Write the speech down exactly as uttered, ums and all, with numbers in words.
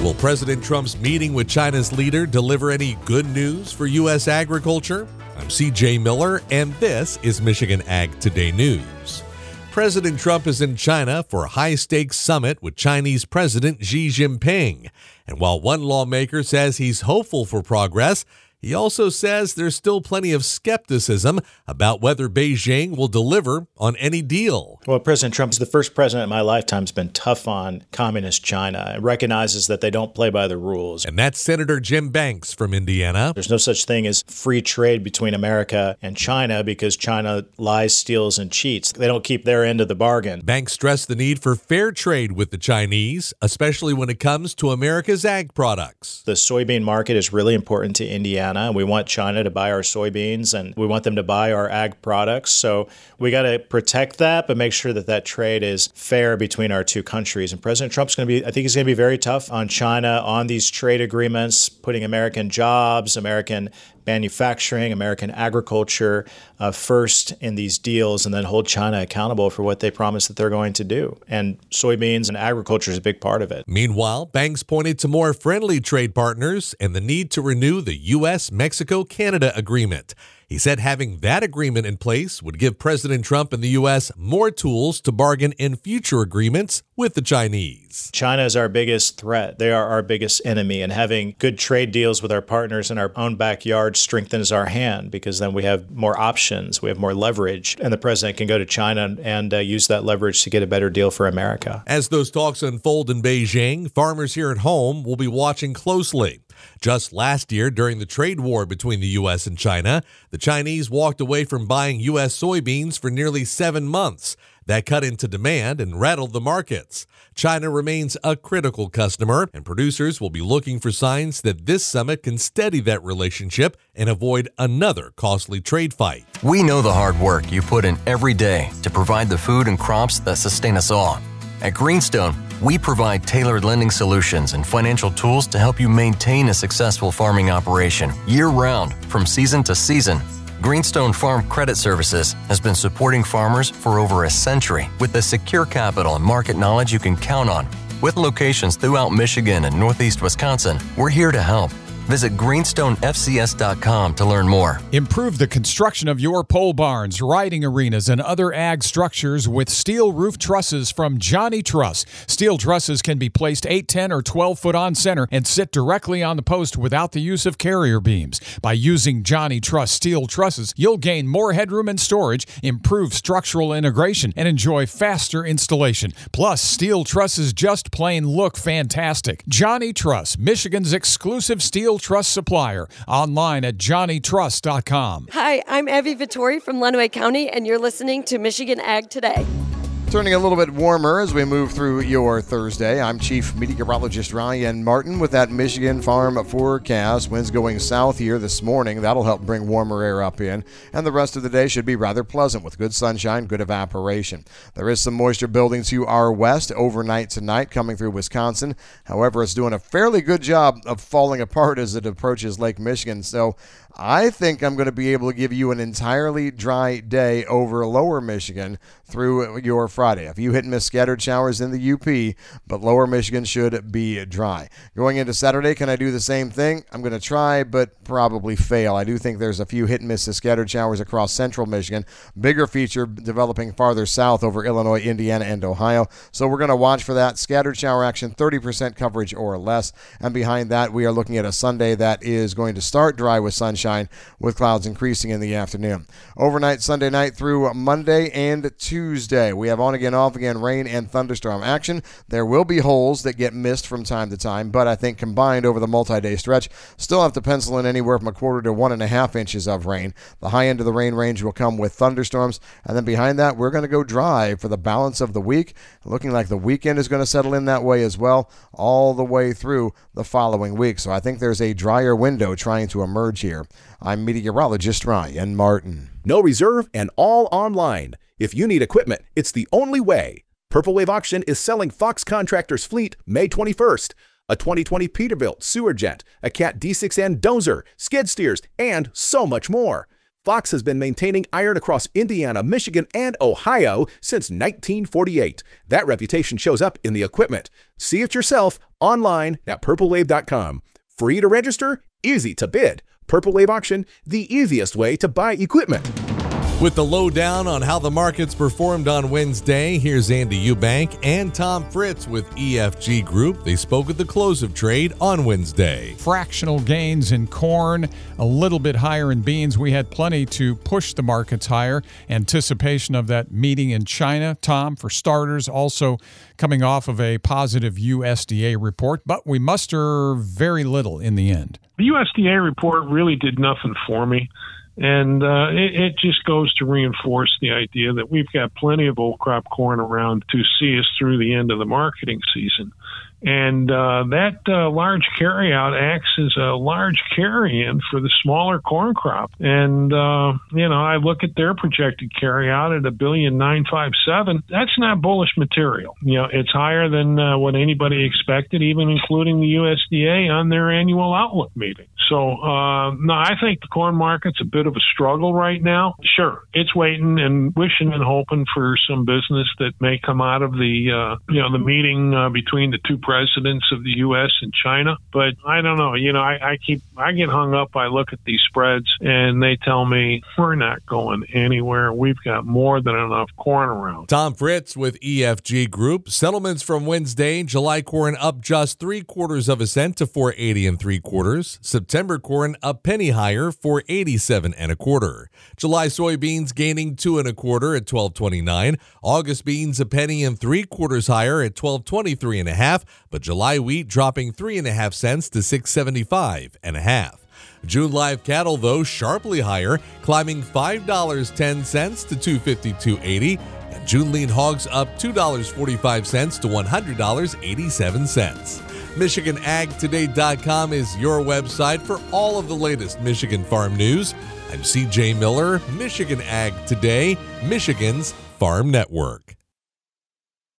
Will President Trump's meeting with China's leader deliver any good news for U S agriculture? I'm C J Miller, and this is Michigan Ag Today News. President Trump is in China for a high-stakes summit with Chinese President Xi Jinping. And while one lawmaker says he's hopeful for progress, he also says there's still plenty of skepticism about whether Beijing will deliver on any deal. Well, President Trump is the first president in my lifetime who's been tough on communist China and recognizes that they don't play by the rules. And that's Senator Jim Banks from Indiana. There's no such thing as free trade between America and China because China lies, steals, and cheats. They don't keep their end of the bargain. Banks stressed the need for fair trade with the Chinese, especially when it comes to America's ag products. The soybean market is really important to Indiana. We want China to buy our soybeans and we want them to buy our ag products. So we got to protect that, but make sure that that trade is fair between our two countries. And President Trump's going to be, I think he's going to be very tough on China on these trade agreements, putting American jobs, American manufacturing, American agriculture uh, first in these deals, and then hold China accountable for what they promise that they're going to do. And soybeans and agriculture is a big part of it. Meanwhile, Banks pointed to more friendly trade partners and the need to renew the U S Mexico Canada agreement. He said having that agreement in place would give President Trump and the U S more tools to bargain in future agreements with the Chinese. China is our biggest threat. They are our biggest enemy, and having good trade deals with our partners in our own backyard strengthens our hand because then we have more options, we have more leverage, and the president can go to China and uh, use that leverage to get a better deal for America. As those talks unfold in Beijing, farmers here at home will be watching closely. Just last year, during the trade war between the U S and China, the Chinese walked away from buying U S soybeans for nearly seven months. That cut into demand and rattled the markets. China remains a critical customer, and producers will be looking for signs that this summit can steady that relationship and avoid another costly trade fight. We know the hard work you put in every day to provide the food and crops that sustain us all. At Greenstone, we provide tailored lending solutions and financial tools to help you maintain a successful farming operation year-round, from season to season. Greenstone Farm Credit Services has been supporting farmers for over a century with the secure capital and market knowledge you can count on. With locations throughout Michigan and Northeast Wisconsin, we're here to help. Visit greenstone f c s dot com to learn more. Improve the construction of your pole barns, riding arenas, and other ag structures with steel roof trusses from Johnny Truss. Steel trusses can be placed eight, ten, or twelve foot on center and sit directly on the post without the use of carrier beams. By using Johnny Truss steel trusses, you'll gain more headroom and storage, improve structural integration, and enjoy faster installation. Plus, steel trusses just plain look fantastic. Johnny Truss, Michigan's exclusive steel truss supplier. Online at johnny truss dot com. Hi, I'm Evie Vittori from Lenawee County, and you're listening to Michigan Ag Today. Turning a little bit warmer as we move through your Thursday. I'm Chief Meteorologist Ryan Martin with that Michigan Farm forecast. Winds going south here this morning. That'll help bring warmer air up in. And the rest of the day should be rather pleasant with good sunshine, good evaporation. There is some moisture building to our west overnight tonight coming through Wisconsin. However, it's doing a fairly good job of falling apart as it approaches Lake Michigan. So I think I'm going to be able to give you an entirely dry day over lower Michigan through your Friday. A few hit and miss scattered showers in the U P, but lower Michigan should be dry. Going into Saturday, can I do the same thing? I'm going to try, but probably fail. I do think there's a few hit and miss scattered showers across central Michigan. Bigger feature developing farther south over Illinois, Indiana, and Ohio. So we're going to watch for that. Scattered shower action, thirty percent coverage or less. And behind that, we are looking at a Sunday that is going to start dry with sunshine, with clouds increasing in the afternoon. Overnight Sunday night through Monday and Tuesday, we have on again, off again rain and thunderstorm action. There will be holes that get missed from time to time, but I think combined over the multi-day stretch, still have to pencil in anywhere from a quarter to one and a half inches of rain. The high end of the rain range will come with thunderstorms, and then behind that, we're going to go dry for the balance of the week. Looking like the weekend is going to settle in that way as well, all the way through the following week. So I think there's a drier window trying to emerge here. I'm meteorologist Ryan Martin. No reserve and all online. If you need equipment, it's the only way. Purple Wave Auction is selling Fox Contractors Fleet May twenty-first. A twenty twenty Peterbilt Sewer Jet, a Cat D six N Dozer, skid steers, and so much more. Fox has been maintaining iron across Indiana, Michigan, and Ohio since nineteen forty-eight. That reputation shows up in the equipment. See it yourself online at purple wave dot com. Free to register, easy to bid. Purple Wave Auction, the easiest way to buy equipment. With the lowdown on how the markets performed on Wednesday, here's Andy Eubank and Tom Fritz with E F G Group. They spoke at the close of trade on Wednesday. Fractional gains in corn, a little bit higher in beans. We had plenty to push the markets higher. Anticipation of that meeting in China, Tom, for starters, also coming off of a positive U S D A report, but we muster very little in the end. The U S D A report really did nothing for me. And uh, it, it just goes to reinforce the idea that we've got plenty of old crop corn around to see us through the end of the marketing season. And uh, that uh, large carryout acts as a large carry-in for the smaller corn crop. And, uh, you know, I look at their projected carryout at a billion nine five seven. That's not bullish material. You know, it's higher than uh, what anybody expected, even including the U S D A on their annual outlook meeting. So, uh, no, I think the corn market's a bit of a struggle right now. Sure, it's waiting and wishing and hoping for some business that may come out of the, uh, you know, the meeting uh, between the two presidents of the U S and China. But I don't know. You know, I, I keep, I get hung up. I look at these spreads and they tell me we're not going anywhere. We've got more than enough corn around. Tom Fritz with E F G Group. Settlements from Wednesday, July corn up just three quarters of a cent to four eighty and three quarters. September corn a penny higher, four eighty-seven and a quarter. July soybeans gaining two and a quarter at twelve twenty-nine. August beans a penny and three quarters higher at twelve twenty-three and a half. But July wheat dropping three and a half cents to six seventy-five and a half. June live cattle, though, sharply higher, climbing five dollars and ten cents to two fifty-two eighty. And June lean hogs up two dollars and forty-five cents to one hundred dollars and eighty-seven cents. Michigan Ag Today dot com is your website for all of the latest Michigan farm news. I'm C J Miller, Michigan Ag Today, Michigan's Farm Network.